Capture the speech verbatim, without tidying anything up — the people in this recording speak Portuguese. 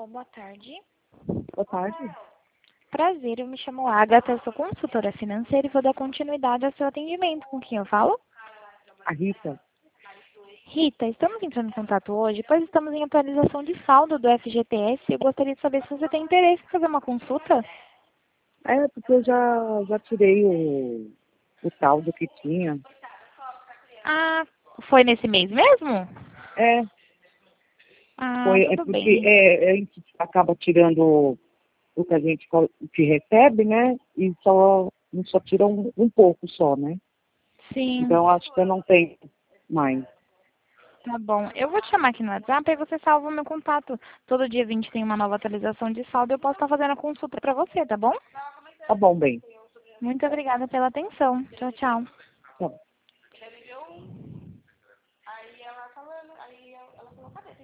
Alô, boa tarde. Boa tarde. Prazer, eu me chamo Agatha, eu sou consultora financeira e vou dar continuidade ao seu atendimento. Com quem eu falo? A Rita. Rita, estamos entrando em contato hoje, pois estamos em atualização de saldo do F G T S e eu gostaria de saber se você tem interesse em fazer uma consulta. É, porque eu já, já tirei o, o saldo que tinha. Ah, foi nesse mês mesmo? É, Ah, foi, é tudo porque bem. é, a gente acaba tirando o que a gente co- que recebe, né? E só, e só tira um, um pouco só, né? Sim, Então acho que eu não tenho mais. tá bom. Eu vou te chamar aqui no WhatsApp e você salva o meu contato. Todo dia vinte tem uma nova atualização de saldo e eu posso estar fazendo a consulta para você, tá bom? Tá bom, bem. Muito obrigada pela atenção. Tchau, tchau. Tá bom.